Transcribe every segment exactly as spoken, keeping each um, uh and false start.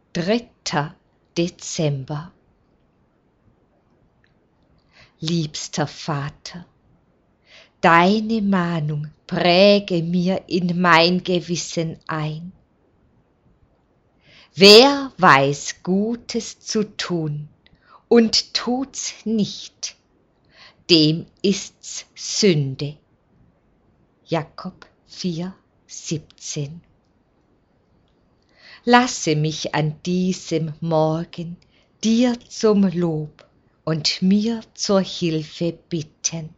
dritter Dezember. Liebster Vater, deine Mahnung präge mir in mein Gewissen ein. Wer weiß Gutes zu tun und tut's nicht, dem ist's Sünde. Jakob vier, siebzehn. Lasse mich an diesem Morgen dir zum Lob und mir zur Hilfe bitten.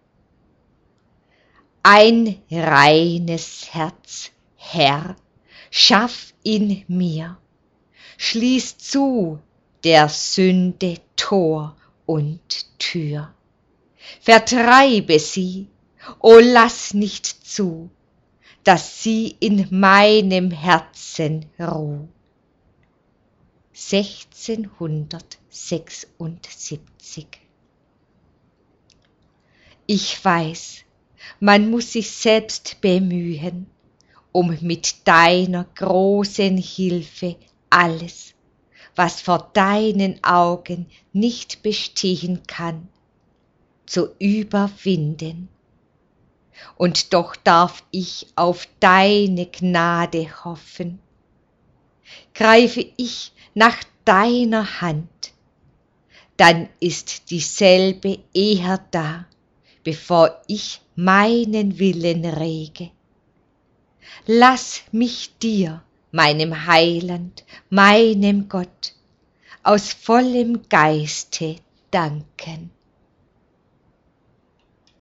Ein reines Herz, Herr, schaff in mir, schließ zu der Sünde Tor und Tür. Vertreibe sie, o lass nicht zu, dass sie in meinem Herzen ruh. sechzehnhundertsechsundsiebzig. Ich weiß, man muss sich selbst bemühen, um mit deiner großen Hilfe alles, was vor deinen Augen nicht bestehen kann, zu überwinden. Und doch darf ich auf deine Gnade hoffen. Greife ich nach deiner Hand, dann ist dieselbe eher da, bevor ich meinen Willen rege. Lass mich dir, meinem Heiland, meinem Gott, aus vollem Geiste danken.